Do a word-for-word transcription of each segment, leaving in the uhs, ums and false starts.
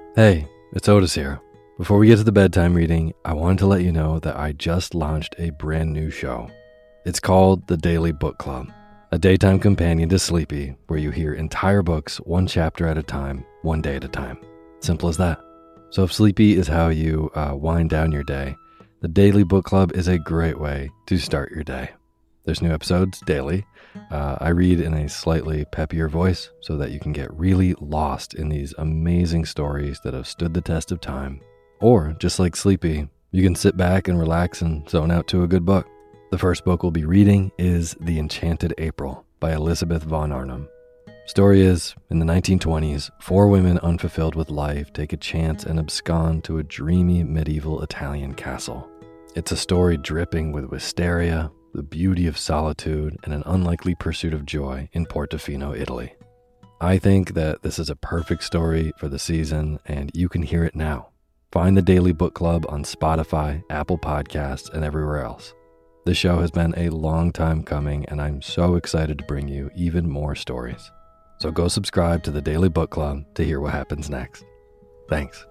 Hey, it's Otis here. Before we get to the bedtime reading, I wanted to let you know that I just launched a brand new show. It's called The Daily Book Club, a daytime companion to Sleepy, where you hear entire books one chapter at a time, one day at a time. Simple as that. So if Sleepy is how you uh, wind down your day, The Daily Book Club is a great way to start your day. There's new episodes daily. Uh, I read in a slightly peppier voice so that you can get really lost in these amazing stories that have stood the test of time. Or, just like Sleepy, you can sit back and relax and zone out to a good book. The first book we'll be reading is The Enchanted April by Elizabeth von Arnim. Story is, in the nineteen twenties, four women unfulfilled with life take a chance and abscond to a dreamy medieval Italian castle. It's a story dripping with wisteria, the beauty of solitude, and an unlikely pursuit of joy in Portofino, Italy. I think that this is a perfect story for the season, and you can hear it now. Find the Daily Book Club on Spotify, Apple Podcasts, and everywhere else. This show has been a long time coming, and I'm so excited to bring you even more stories. So go subscribe to the Daily Book Club to hear what happens next. Thanks.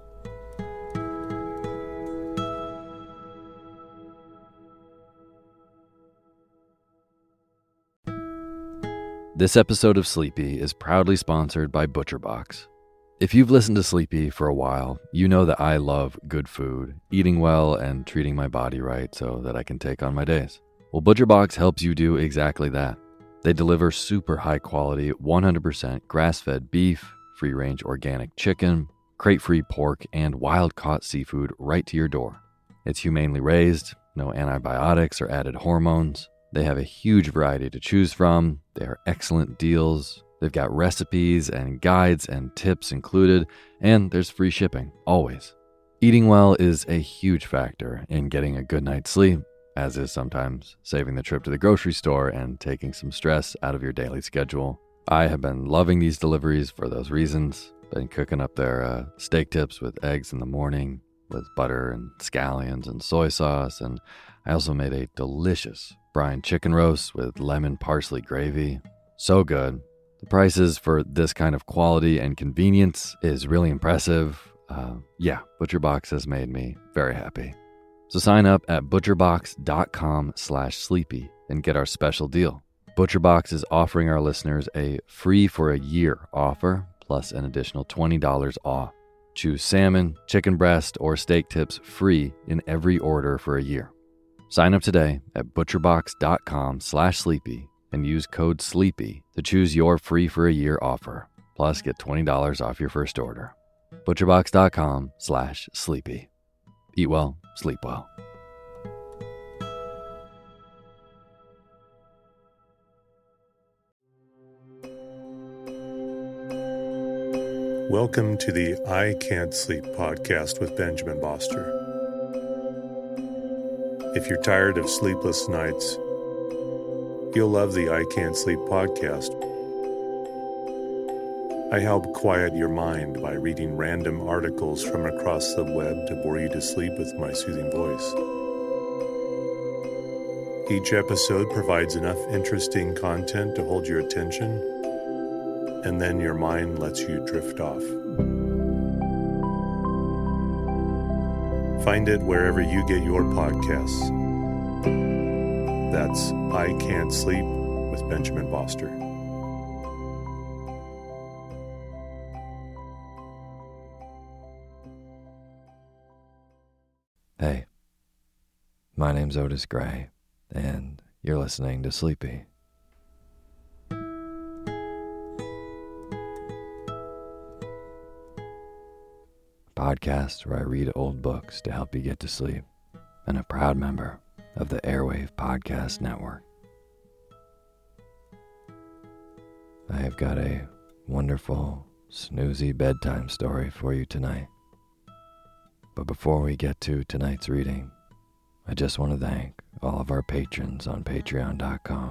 This episode of Sleepy is proudly sponsored by ButcherBox. If you've listened to Sleepy for a while, you know that I love good food, eating well, and treating my body right so that I can take on my days. Well, ButcherBox helps you do exactly that. They deliver super high quality, one hundred percent grass-fed beef, free-range organic chicken, crate-free pork, and wild-caught seafood right to your door. It's humanely raised, no antibiotics or added hormones. They have a huge variety to choose from. They are excellent deals. They've got recipes and guides and tips included, and there's free shipping, always. Eating well is a huge factor in getting a good night's sleep, as is sometimes saving the trip to the grocery store and taking some stress out of your daily schedule. I have been loving these deliveries for those reasons. Been cooking up their uh, steak tips with eggs in the morning, with butter and scallions and soy sauce, and I also made a delicious brine chicken roast with lemon parsley gravy. So good. The prices for this kind of quality and convenience is really impressive. Uh, yeah, ButcherBox has made me very happy. So sign up at butcherbox.com slash sleepy and get our special deal. ButcherBox is offering our listeners a free for a year offer, plus an additional twenty dollars off. Choose salmon, chicken breast, or steak tips free in every order for a year. Sign up today at butcherbox.com slash sleepy and use code SLEEPY to choose your free for a year offer. Plus, get twenty dollars off your first order. butcherbox.com slash sleepy. Eat well, sleep well. Welcome to the I Can't Sleep podcast with Benjamin Boster. If you're tired of sleepless nights, you'll love the I Can't Sleep podcast. I help quiet your mind by reading random articles from across the web to bore you to sleep with my soothing voice. Each episode provides enough interesting content to hold your attention, and then your mind lets you drift off. Find it wherever you get your podcasts. That's I Can't Sleep with Benjamin Boster. Hey, my name's Otis Gray, and you're listening to Sleepy. Podcast where I read old books to help you get to sleep, and a proud member of the Airwave Podcast Network. I have got a wonderful, snoozy bedtime story for you tonight. But before we get to tonight's reading, I just want to thank all of our patrons on patreon dot com.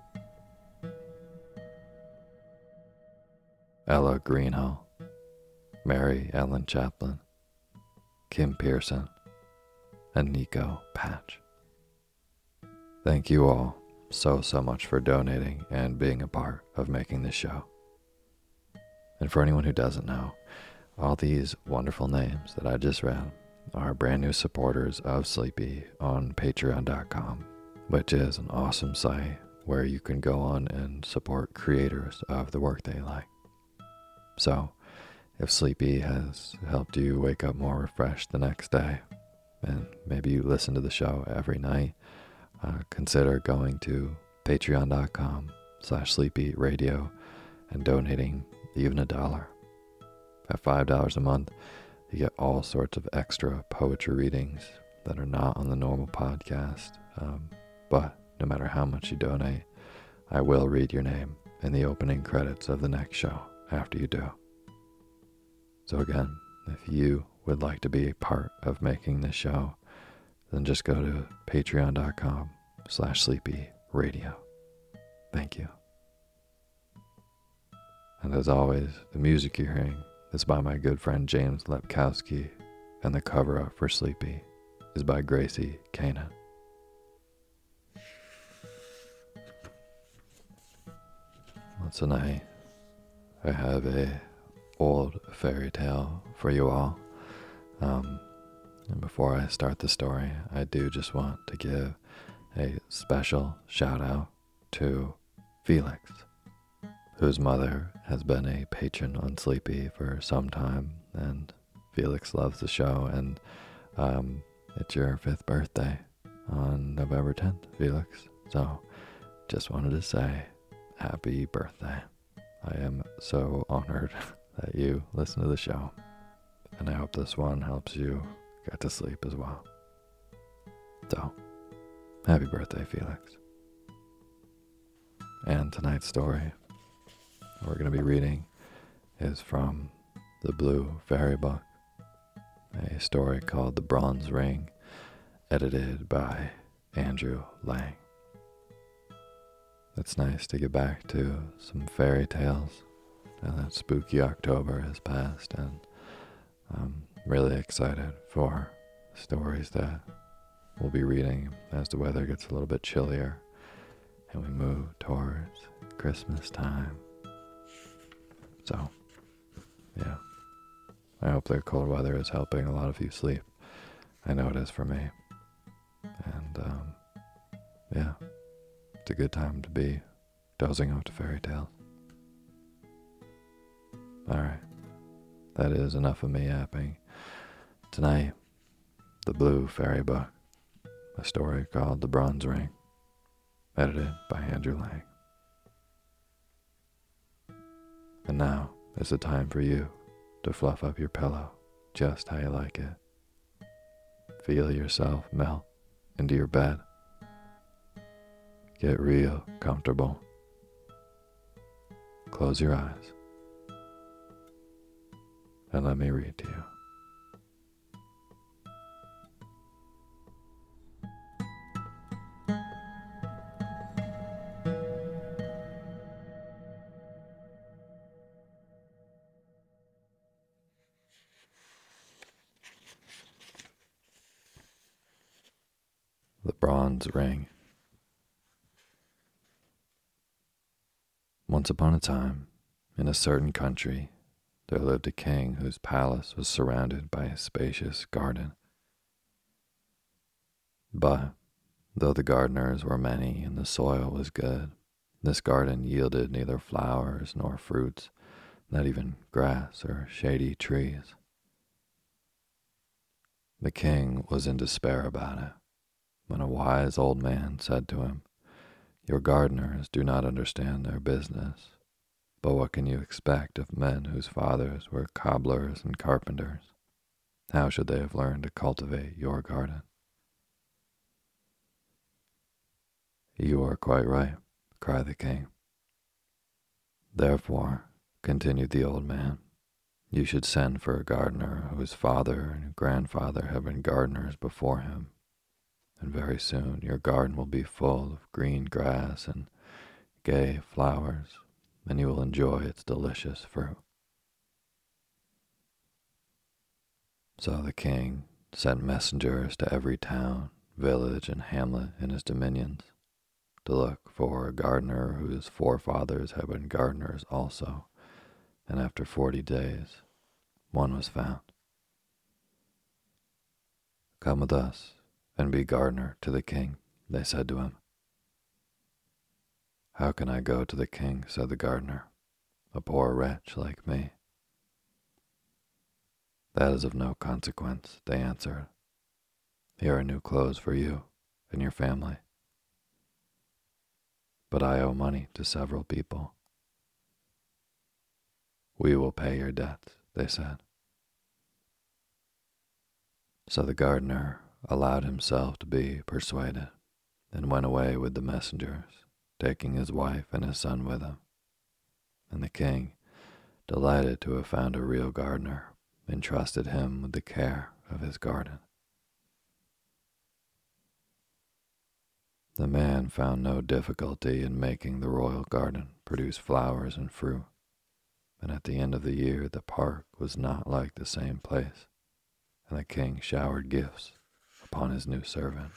Ella Greenhall, Mary Ellen Chaplin, Kim Pearson, and Nico Patch. Thank you all so, so much for donating and being a part of making this show. And for anyone who doesn't know, All these wonderful names that I just read are brand new supporters of Sleepy on patreon dot com, which is an awesome site where you can go on and support creators of the work they like. So, if Sleepy has helped you wake up more refreshed the next day, and maybe you listen to the show every night, uh, consider going to patreon dot com slash sleepy radio and donating even a dollar. At five dollars a month, you get all sorts of extra poetry readings that are not on the normal podcast. Um, but no matter how much you donate, I will read your name in the opening credits of the next show after you do. So again, if you would like to be a part of making this show, then just go to patreon dot com slash sleepy radio. Thank you. And as always, the music you're hearing is by my good friend James Lepkowski, and the cover up for Sleepy is by Gracie Kanan. Well, tonight I have a old fairy tale for you all. Um, and before I start the story, I do just want to give a special shout out to Felix, whose mother has been a patron on Sleepy for some time, and Felix loves the show, and um, it's your fifth birthday on November tenth, Felix. So just wanted to say happy birthday. I am so honored that you listen to the show, and I hope this one helps you get to sleep as well. So, happy birthday, Felix. And tonight's story we're going to be reading is from the Blue Fairy Book, a story called The Bronze Ring, edited by Andrew Lang. It's nice to get back to some fairy tales, and that spooky October has passed, and I'm really excited for stories that we'll be reading as the weather gets a little bit chillier and we move towards Christmas time. So, yeah, I hope the cold weather is helping a lot of you sleep. I know it is for me. And, um, yeah, it's a good time to be dozing off to fairy tales. Alright, that is enough of me yapping. Tonight, the Blue Fairy Book, a story called The Bronze Ring, edited by Andrew Lang. And now is the time for you to fluff up your pillow just how you like it. Feel yourself melt into your bed. Get real comfortable. Close your eyes and let me read to you. The Bronze Ring. Once upon a time, in a certain country, there lived a king whose palace was surrounded by a spacious garden. But, though the gardeners were many and the soil was good, this garden yielded neither flowers nor fruits, not even grass or shady trees. The king was in despair about it, when a wise old man said to him, "Your gardeners do not understand their business, but what can you expect of men whose fathers were cobblers and carpenters? How should they have learned to cultivate your garden?" "You are quite right," cried the king. "Therefore," continued the old man, "you should send for a gardener whose father and grandfather have been gardeners before him, and very soon your garden will be full of green grass and gay flowers, and you will enjoy its delicious fruit." So the king sent messengers to every town, village, and hamlet in his dominions to look for a gardener whose forefathers had been gardeners also, and after forty days one was found. "Come with us and be gardener to the king," they said to him. "How can I go to the king?" said the gardener, "a poor wretch like me?" "That is of no consequence," they answered. "Here are new clothes for you and your family." "But I owe money to several people." "We will pay your debts," they said. So the gardener allowed himself to be persuaded and went away with the messengers, taking his wife and his son with him. And the king, delighted to have found a real gardener, entrusted him with the care of his garden. The man found no difficulty in making the royal garden produce flowers and fruit, and at the end of the year the park was not like the same place, and the king showered gifts upon his new servant.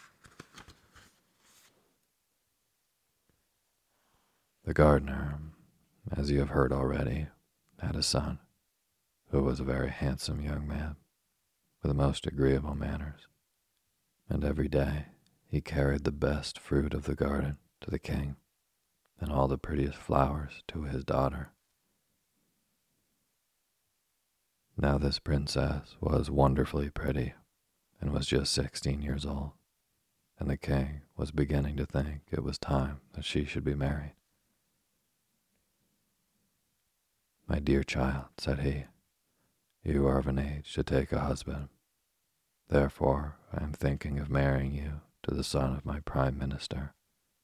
The gardener, as you have heard already, had a son, who was a very handsome young man, with the most agreeable manners, and every day he carried the best fruit of the garden to the king, and all the prettiest flowers to his daughter. Now this princess was wonderfully pretty, and was just sixteen years old, and the king was beginning to think it was time that she should be married. "My dear child," said he, "you are of an age to take a husband. Therefore I am thinking of marrying you to the son of my prime minister."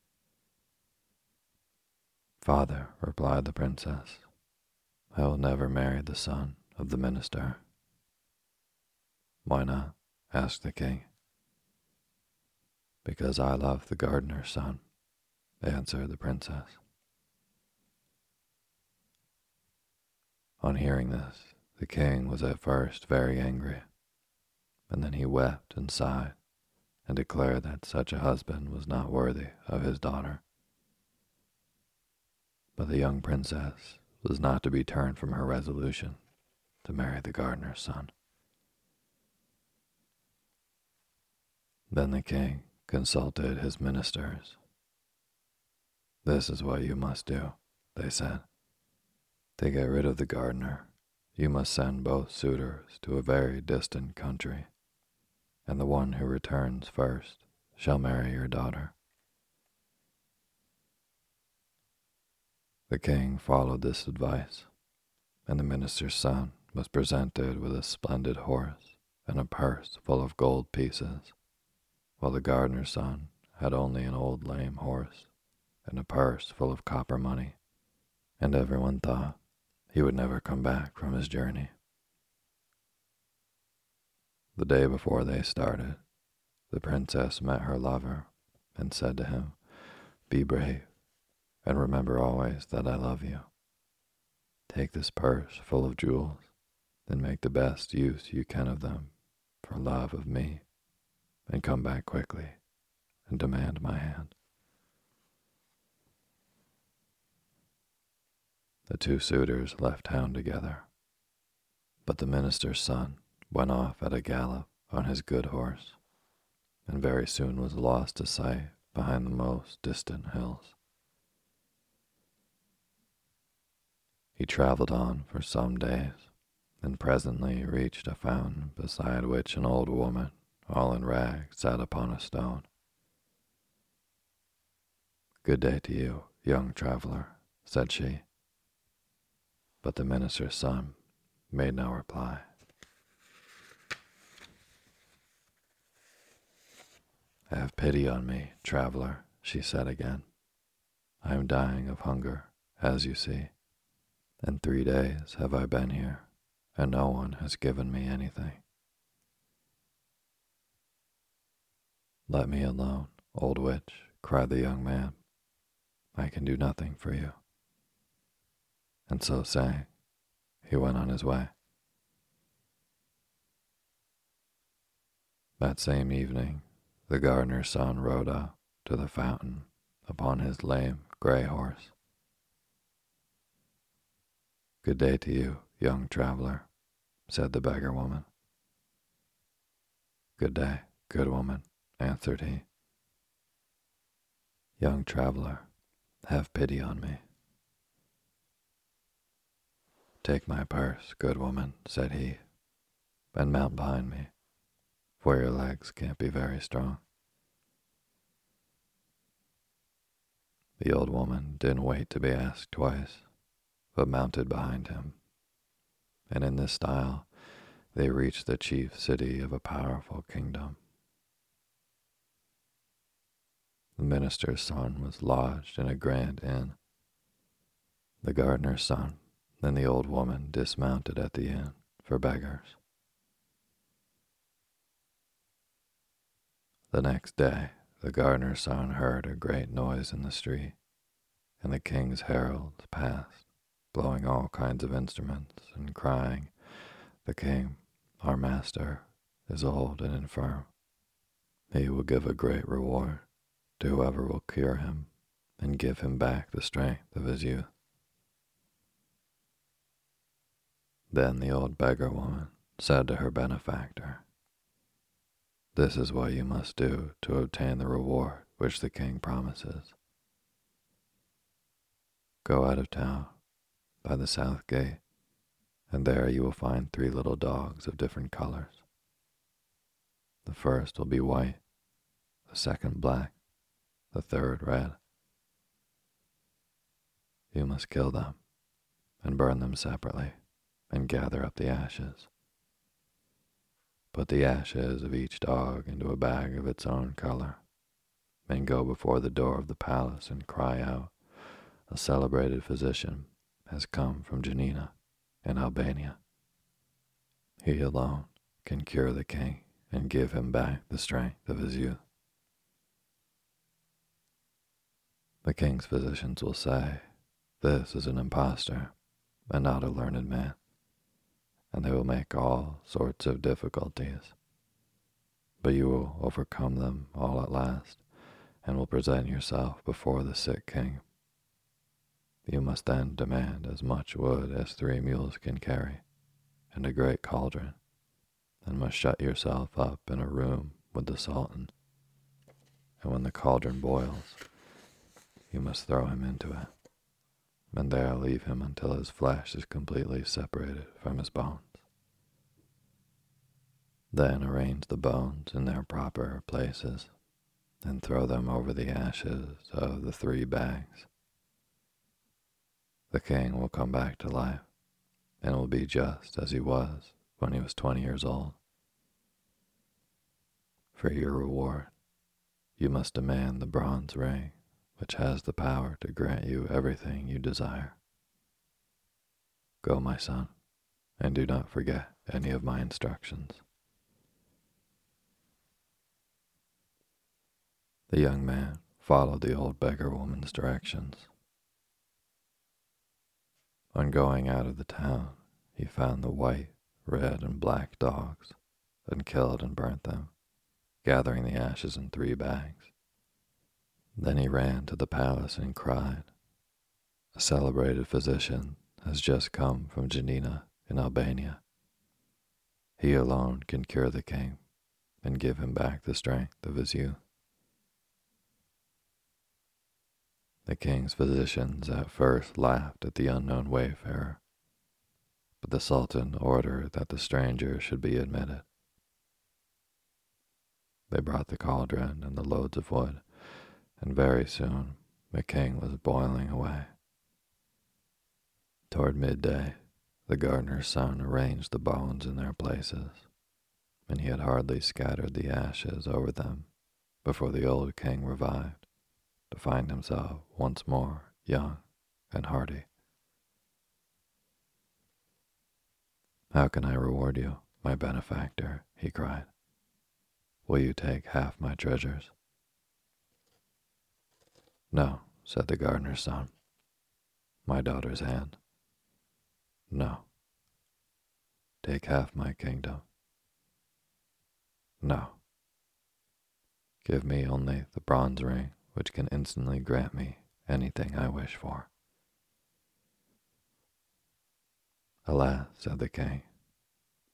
"Father," replied the princess, "I will never marry the son of the minister." "Why not?" asked the king. "Because I love the gardener's son," answered the princess. On hearing this, the king was at first very angry, and then he wept and sighed, and declared that such a husband was not worthy of his daughter. But the young princess was not to be turned from her resolution to marry the gardener's son. Then the king consulted his ministers. "This is what you must do," they said. "To get rid of the gardener, you must send both suitors to a very distant country, and the one who returns first shall marry your daughter." The king followed this advice, and the minister's son was presented with a splendid horse and a purse full of gold pieces, while the gardener's son had only an old lame horse and a purse full of copper money, and everyone thought he would never come back from his journey. The day before they started, the princess met her lover and said to him, "Be brave, and remember always that I love you. Take this purse full of jewels, and make the best use you can of them for love of me, and come back quickly and demand my hand." The two suitors left town together, but the minister's son went off at a gallop on his good horse, and very soon was lost to sight behind the most distant hills. He traveled on for some days, and presently reached a fountain beside which an old woman, all in rags, sat upon a stone. "Good day to you, young traveler," said she. But the minister's son made no reply. "Have pity on me, traveler," she said again. "I am dying of hunger, as you see, and three days have I been here, and no one has given me anything." "Let me alone, old witch," cried the young man. "I can do nothing for you." And so saying, he went on his way. That same evening, the gardener's son rode up to the fountain upon his lame gray horse. "Good day to you, young traveler," said the beggar woman. Good day, good woman, answered he. Young traveler, have pity on me. Take my purse, good woman, said he, and mount behind me, for your legs can't be very strong. The old woman didn't wait to be asked twice, but mounted behind him, and in this style they reached the chief city of a powerful kingdom. The minister's son was lodged in a grand inn. The gardener's son and the old woman dismounted at the inn for beggars. The next day, the gardener's son heard a great noise in the street, and the king's heralds passed, blowing all kinds of instruments and crying, "The king, our master, is old and infirm. He will give a great reward to whoever will cure him and give him back the strength of his youth." Then the old beggar woman said to her benefactor, "This is what you must do to obtain the reward which the king promises. Go out of town by the south gate, and there you will find three little dogs of different colors. The first will be white, the second black, the third red. You must kill them and burn them separately and gather up the ashes. Put the ashes of each dog into a bag of its own color, and go before the door of the palace and cry out, 'A celebrated physician has come from Janina in Albania. He alone can cure the king and give him back the strength of his youth.' The king's physicians will say, 'This is an impostor and not a learned man,' and they will make all sorts of difficulties. But you will overcome them all at last, and will present yourself before the sick king. You must then demand as much wood as three mules can carry, and a great cauldron, and must shut yourself up in a room with the sultan. And when the cauldron boils, you must throw him into it, and there leave him until his flesh is completely separated from his bones. Then arrange the bones in their proper places, and throw them over the ashes of the three bags. The king will come back to life, and will be just as he was when he was twenty years old. For your reward, you must demand the bronze ring, which has the power to grant you everything you desire. Go, my son, and do not forget any of my instructions." The young man followed the old beggar woman's directions. On going out of the town, he found the white, red, and black dogs, and killed and burnt them, gathering the ashes in three bags. Then he ran to the palace and cried, "A celebrated physician has just come from Janina in Albania. He alone can cure the king and give him back the strength of his youth." The king's physicians at first laughed at the unknown wayfarer, but the sultan ordered that the stranger should be admitted. They brought the cauldron and the loads of wood, and very soon the king was boiling away. Toward midday, the gardener's son arranged the bones in their places, and he had hardly scattered the ashes over them before the old king revived, to find himself once more young and hearty. "How can I reward you, my benefactor?" he cried. "Will you take half my treasures?" "No," said the gardener's son. "My daughter's hand?" "No." "Take half my kingdom?" "No." "Give me only the bronze ring, which can instantly grant me anything I wish for." "Alas," said the king,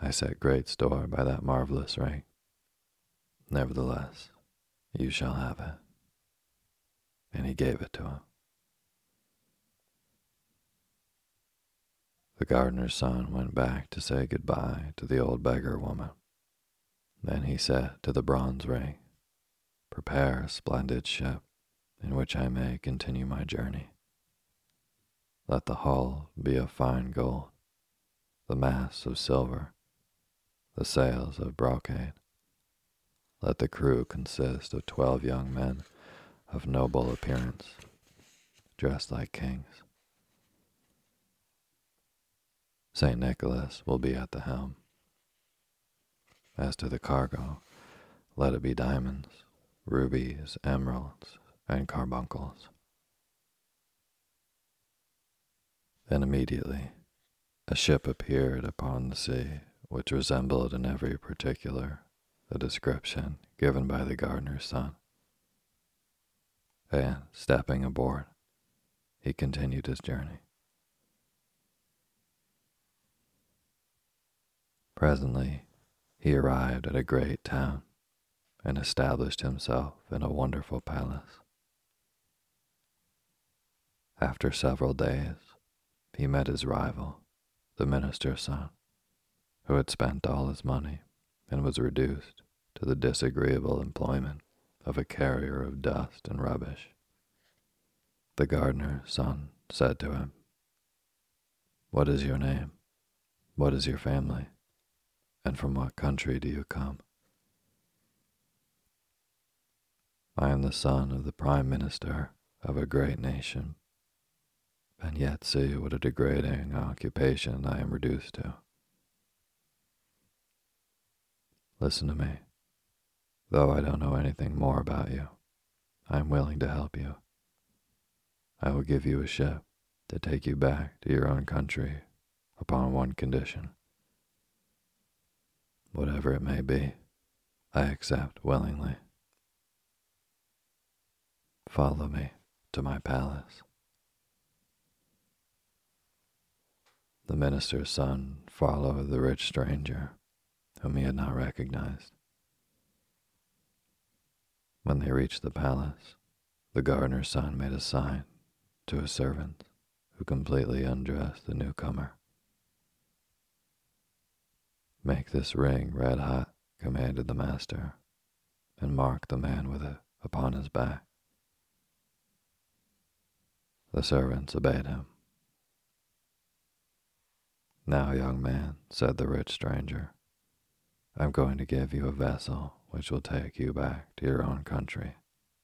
I set great store by that marvelous ring. Nevertheless, you shall have it. And he gave it to him. The gardener's son went back to say goodbye to the old beggar woman. Then he said to the bronze ring, "Prepare a splendid ship in which I may continue my journey. Let the hull be of fine gold, the masts of silver, the sails of brocade. Let the crew consist of twelve young men of noble appearance, dressed like kings. Saint Nicholas will be at the helm. As to the cargo, let it be diamonds, rubies, emeralds, and carbuncles." Then immediately a ship appeared upon the sea which resembled in every particular the description given by the gardener's son. And, stepping aboard, he continued his journey. Presently, he arrived at a great town and established himself in a wonderful palace. After several days, he met his rival, the minister's son, who had spent all his money and was reduced to the disagreeable employment of a carrier of dust and rubbish. The gardener's son said to him, "What is your name? What is your family? And from what country do you come?" "I am the son of the prime minister of a great nation, and yet see what a degrading occupation I am reduced to. Listen to me. Though I don't know anything more about you, I am willing to help you. I will give you a ship to take you back to your own country upon one condition. Whatever it may be, I accept willingly. Follow me to my palace." The minister's son followed the rich stranger, whom he had not recognized. When they reached the palace, the gardener's son made a sign to his servants, who completely undressed the newcomer. "Make this ring red hot," commanded the master, "and mark the man with it upon his back." The servants obeyed him. "Now, young man," said the rich stranger, "I'm going to give you a vessel which will take you back to your own country."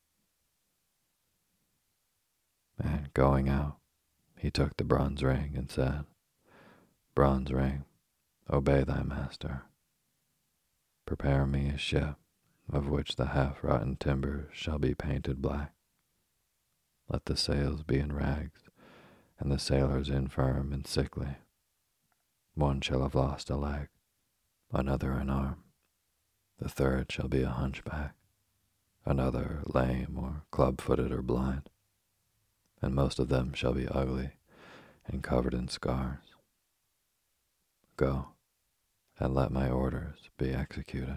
And going out, he took the bronze ring and said, "Bronze ring, obey thy master. Prepare me a ship of which the half-rotten timbers shall be painted black. Let the sails be in rags, and the sailors infirm and sickly. One shall have lost a leg, another an arm. The third shall be a hunchback, another lame or club-footed or blind, and most of them shall be ugly and covered in scars. Go, and let my orders be executed."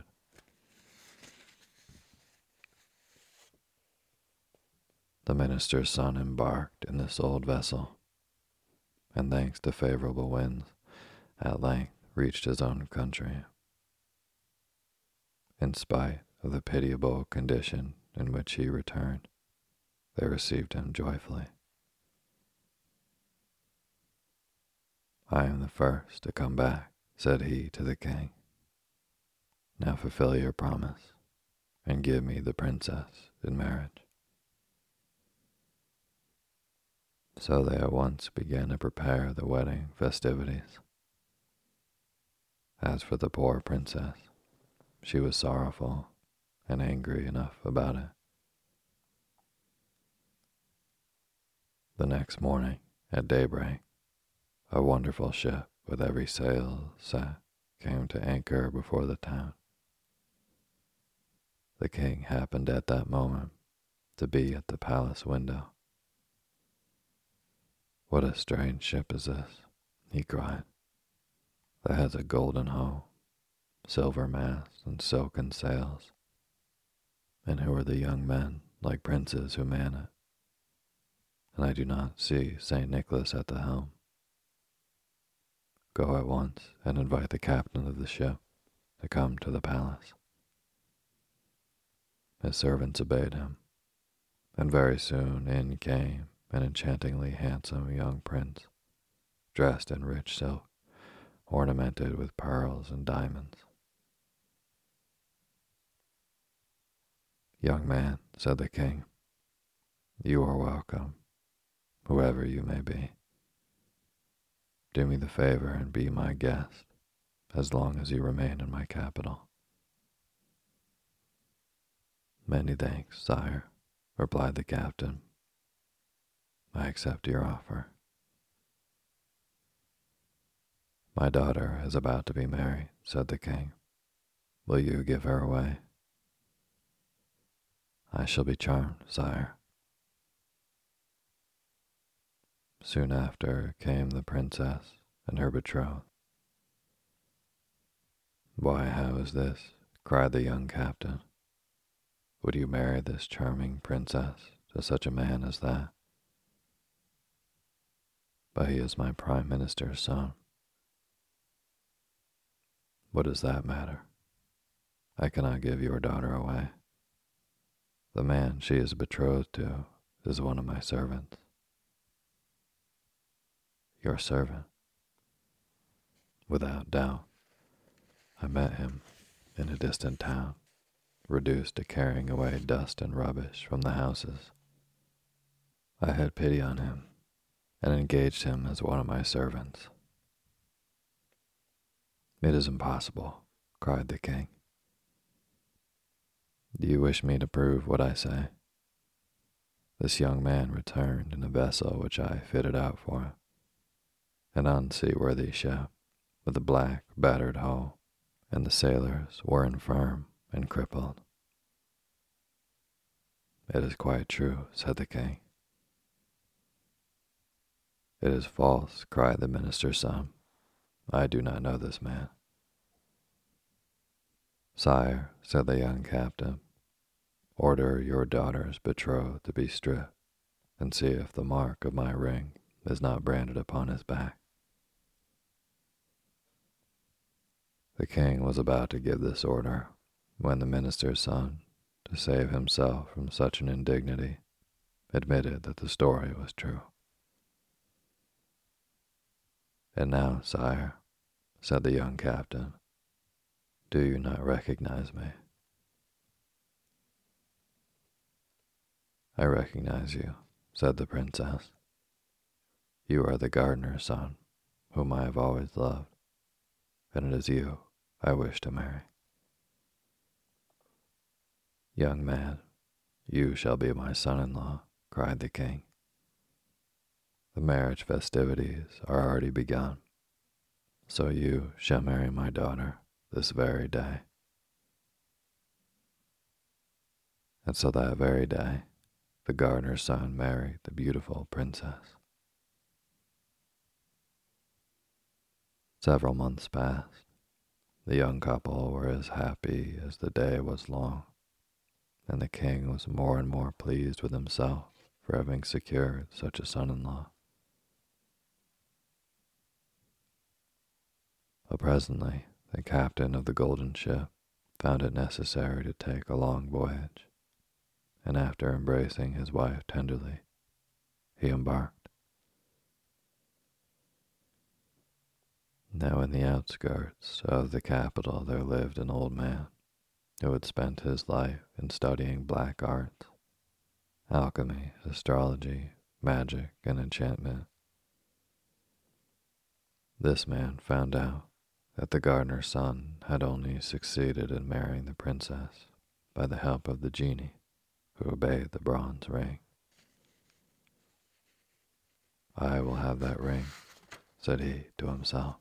The minister's son embarked in this old vessel, and thanks to favorable winds, at length reached his own country. In spite of the pitiable condition in which he returned, they received him joyfully. "I am the first to come back," said he to the king. "Now fulfill your promise, and give me the princess in marriage." So they at once began to prepare the wedding festivities. As for the poor princess, she was sorrowful and angry enough about it. The next morning, at daybreak, a wonderful ship with every sail set came to anchor before the town. The king happened at that moment to be at the palace window. "What a strange ship is this," he cried, "that has a golden hull silver masts and silken sails? And who are the young men like princes who man it? And I do not see Saint Nicholas at the helm. Go at once and invite the captain of the ship to come to the palace." His servants obeyed him, and very soon in came an enchantingly handsome young prince, dressed in rich silk, ornamented with pearls and diamonds. "Young man," said the king, "you are welcome, whoever you may be. Do me the favor and be my guest as long as you remain in my capital." "Many thanks, sire," replied the captain. "I accept your offer." "My daughter is about to be married," said the king. "Will you give her away?" "I shall be charmed, sire." Soon after came the princess and her betrothed. "Why, how is this?" cried the young captain. "Would you marry this charming princess to such a man as that?" "But he is my prime minister's son." "What does that matter? I cannot give your daughter away. The man she is betrothed to is one of my servants." "Your servant?" "Without doubt. I met him in a distant town, reduced to carrying away dust and rubbish from the houses. I had pity on him and engaged him as one of my servants." "It is impossible," cried the king. "Do you wish me to prove what I say?" This young man returned in a vessel which I fitted out for him, an unseaworthy ship with a black, battered hull, and the sailors were infirm and crippled. "It is quite true," said the king. "It is false," cried the minister's son. "I do not know this man." "Sire," said the young captain, "order your daughter's betrothed to be stripped, and see if the mark of my ring is not branded upon his back." The king was about to give this order when the minister's son, to save himself from such an indignity, admitted that the story was true. "And now, sire," said the young captain, "do you not recognize me?" "I recognize you," said the princess. "You are the gardener's son, whom I have always loved, and it is you I wish to marry." "Young man, you shall be my son-in-law," cried the king. "The marriage festivities are already begun, so you shall marry my daughter this very day." And so that very day, the gardener's son married the beautiful princess. Several months passed. The young couple were as happy as the day was long, and the king was more and more pleased with himself for having secured such a son-in-law. But presently the captain of the golden ship found it necessary to take a long voyage, and after embracing his wife tenderly, he embarked. Now in the outskirts of the capital there lived an old man who had spent his life in studying black arts, alchemy, astrology, magic, and enchantment. This man found out that the gardener's son had only succeeded in marrying the princess by the help of the genie who obeyed the bronze ring. "I will have that ring," said he to himself.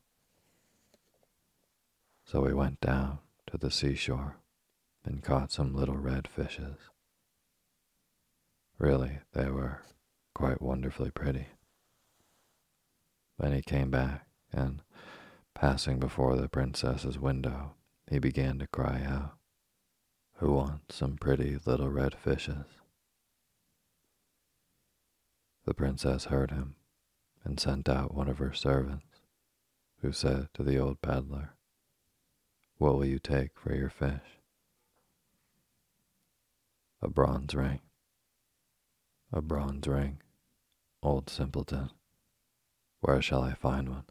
So he went down to the seashore and caught some little red fishes. Really, they were quite wonderfully pretty. Then he came back, and passing before the princess's window, he began to cry out, "Who wants some pretty little red fishes?" The princess heard him and sent out one of her servants, who said to the old peddler, "What will you take for your fish?" "A bronze ring." "A bronze ring? Old simpleton, where shall I find one?"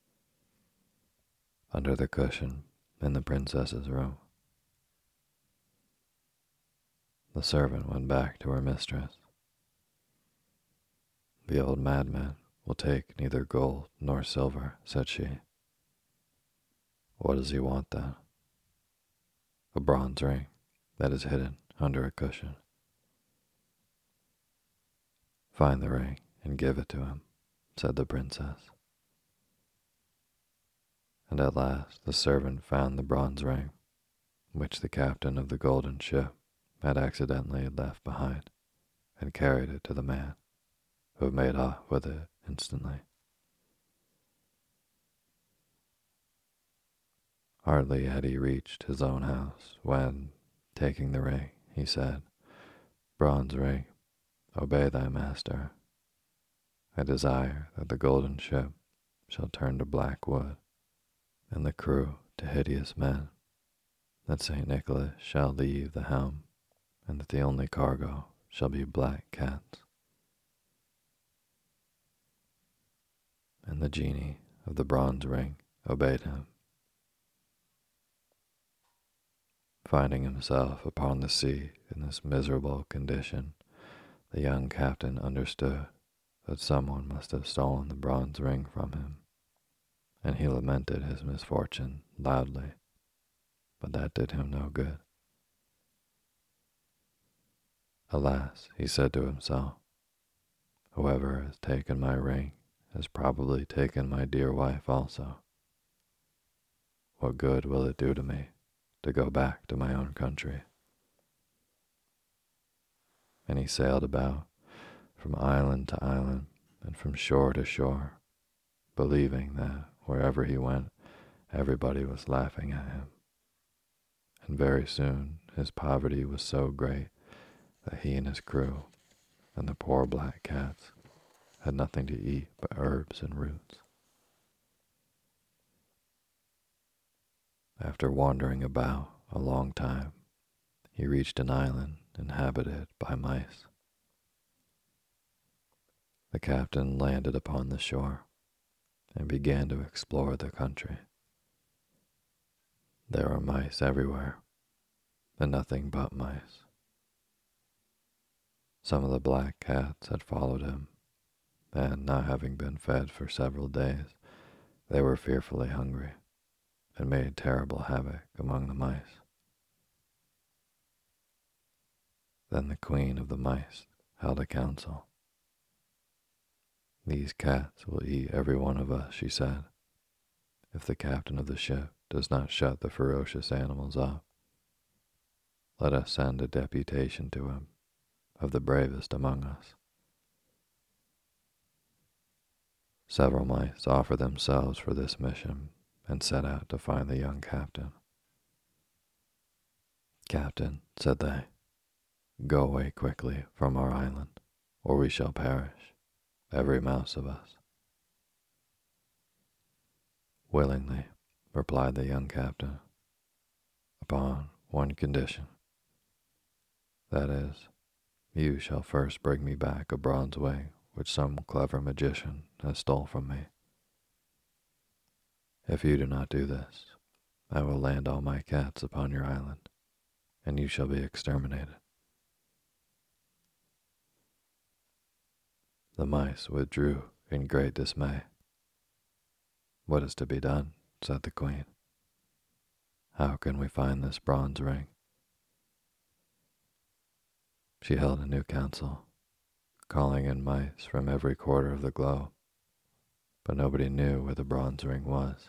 "Under the cushion in the princess's room." The servant went back to her mistress. "The old madman will take neither gold nor silver," said she. "What does he want then?" "A bronze ring that is hidden under a cushion." "Find the ring and give it to him," said the princess. And at last the servant found the bronze ring, which the captain of the golden ship had accidentally left behind, and carried it to the man, who made off with it instantly. Hardly had he reached his own house when, taking the ring, he said, "Bronze ring, obey thy master. I desire that the golden ship shall turn to black wood, and the crew to hideous men, that Saint Nicholas shall leave the helm, and that the only cargo shall be black cats." And the genie of the bronze ring obeyed him. Finding himself upon the sea in this miserable condition, the young captain understood that someone must have stolen the bronze ring from him, and he lamented his misfortune loudly, but that did him no good. "Alas," he said to himself, "whoever has taken my ring has probably taken my dear wife also. What good will it do to me to go back to my own country?" And he sailed about from island to island and from shore to shore, believing that wherever he went, everybody was laughing at him. And very soon his poverty was so great that he and his crew and the poor black cats had nothing to eat but herbs and roots. After wandering about a long time, he reached an island inhabited by mice. The captain landed upon the shore and began to explore the country. There were mice everywhere, and nothing but mice. Some of the black cats had followed him, and not having been fed for several days, they were fearfully hungry and made terrible havoc among the mice. Then the queen of the mice held a council. "These cats will eat every one of us," she said, "if the captain of the ship does not shut the ferocious animals up. Let us send a deputation to him of the bravest among us." Several mice offered themselves for this mission and set out to find the young captain. "Captain," said they, "go away quickly from our island, or we shall perish, every mouse of us." "Willingly," replied the young captain, "upon one condition. That is, you shall first bring me back a bronze ring which some clever magician has stole from me. If you do not do this, I will land all my cats upon your island, and you shall be exterminated." The mice withdrew in great dismay. "What is to be done?" said the queen. "How can we find this bronze ring?" She held a new council, calling in mice from every quarter of the globe, but nobody knew where the bronze ring was.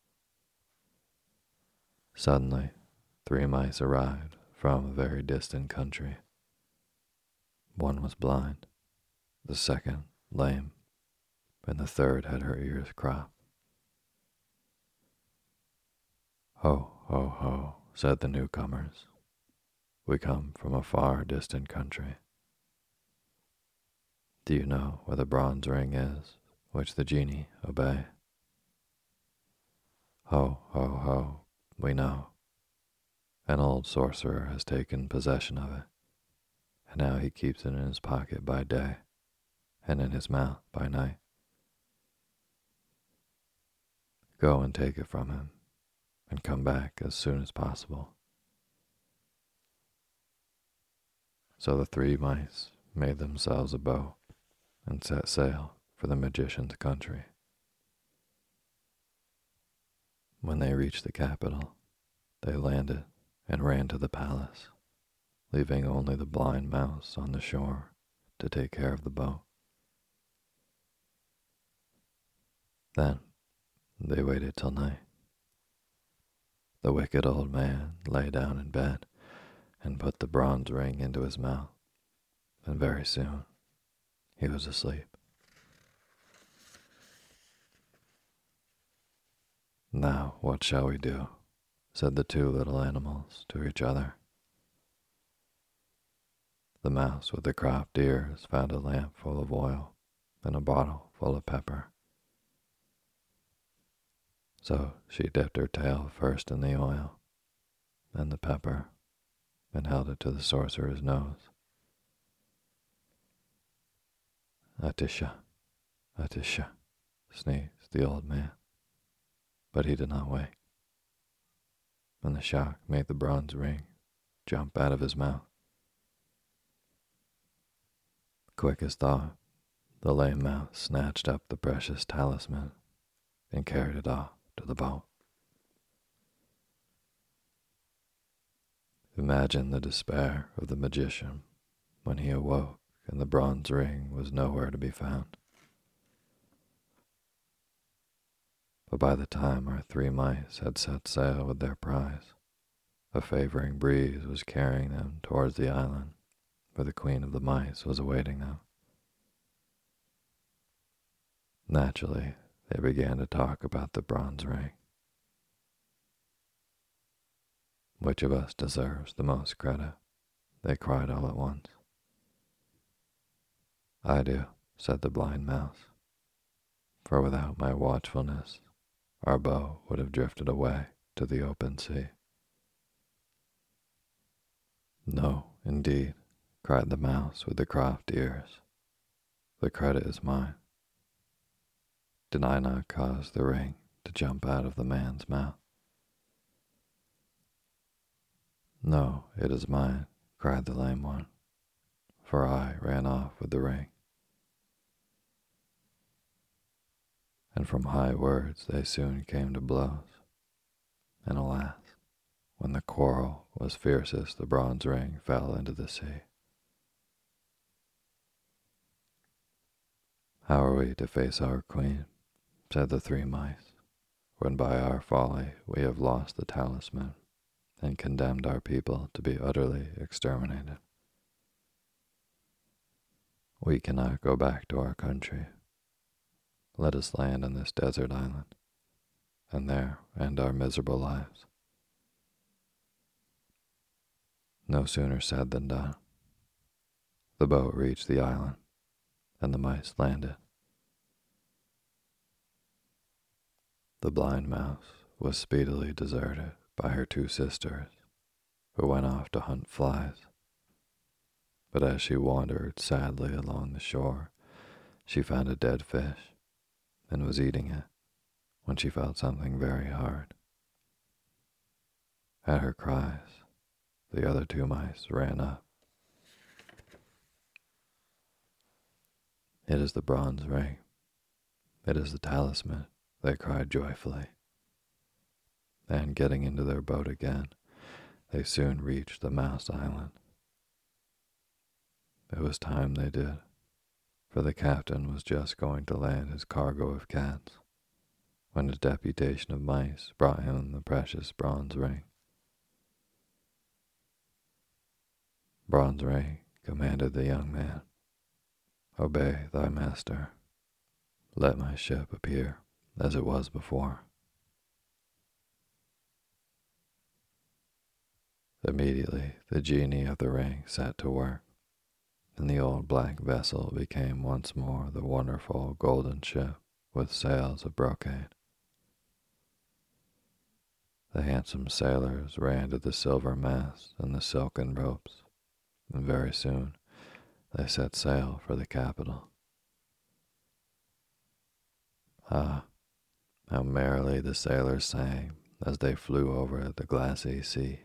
Suddenly, three mice arrived from a very distant country. One was blind, the second lame, and the third had her ears cropped. "Ho, ho, ho, said the newcomers. We come from a far distant country. Do you know where the bronze ring is, which the genie obey? Ho, ho, ho, we know. An old sorcerer has taken possession of it, and now he keeps it in his pocket by day, and in his mouth by night. Go and take it from him, and come back as soon as possible. So the three mice made themselves a boat and set sail for the magician's country. When they reached the capital, they landed and ran to the palace, leaving only the blind mouse on the shore to take care of the boat. Then they waited till night. The wicked old man lay down in bed and put the bronze ring into his mouth, and very soon he was asleep. Now what shall we do? Said the two little animals to each other. The mouse with the cropped ears found a lamp full of oil and a bottle full of pepper. So she dipped her tail first in the oil, then the pepper, and held it to the sorcerer's nose. Atisha, Atisha, sneezed the old man, but he did not wake, and the shock made the bronze ring jump out of his mouth. Quick as thought, the lame mouse snatched up the precious talisman and carried it off to the boat. Imagine the despair of the magician when he awoke and the bronze ring was nowhere to be found. But by the time our three mice had set sail with their prize, a favoring breeze was carrying them towards the island where the queen of the mice was awaiting them. Naturally, they began to talk about the bronze ring. Which of us deserves the most credit? They cried all at once. I do, said the blind mouse, for without my watchfulness, our boat would have drifted away to the open sea. No, indeed, cried the mouse with the cropped ears. The credit is mine. Did I not cause the ring to jump out of the man's mouth? No, it is mine, cried the lame one, for I ran off with the ring. And from high words they soon came to blows, and alas, when the quarrel was fiercest, the bronze ring fell into the sea. How are we to face our queen, said the three mice, when by our folly we have lost the talisman and condemned our people to be utterly exterminated? We cannot go back to our country. Let us land on this desert island, and there end our miserable lives. No sooner said than done. The boat reached the island, and the mice landed. The blind mouse was speedily deserted by her two sisters, who went off to hunt flies. But as she wandered sadly along the shore, she found a dead fish and was eating it when she felt something very hard. At her cries, the other two mice ran up. It is the bronze ring. It is the talisman, they cried joyfully. And getting into their boat again, they soon reached the mouse island. It was time they did, for the captain was just going to land his cargo of cats, when a deputation of mice brought him the precious bronze ring. Bronze ring, commanded the young man, obey thy master. Let my ship appear as it was before. Immediately, the genie of the ring set to work, and the old black vessel became once more the wonderful golden ship with sails of brocade. The handsome sailors ran to the silver mast and the silken ropes, and very soon they set sail for the capital. Ah, how merrily the sailors sang as they flew over the glassy sea.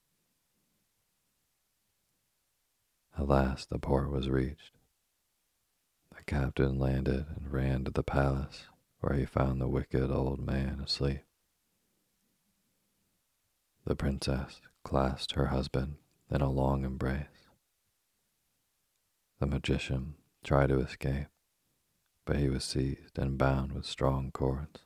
At last the port was reached. The captain landed and ran to the palace, where he found the wicked old man asleep. The princess clasped her husband in a long embrace. The magician tried to escape, but he was seized and bound with strong cords.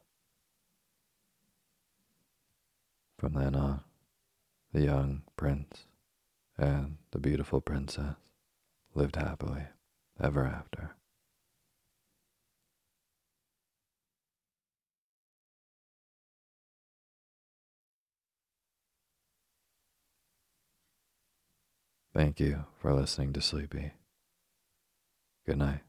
From then on, the young prince and the beautiful princess lived happily ever after. Thank you for listening to Sleepy. Good night.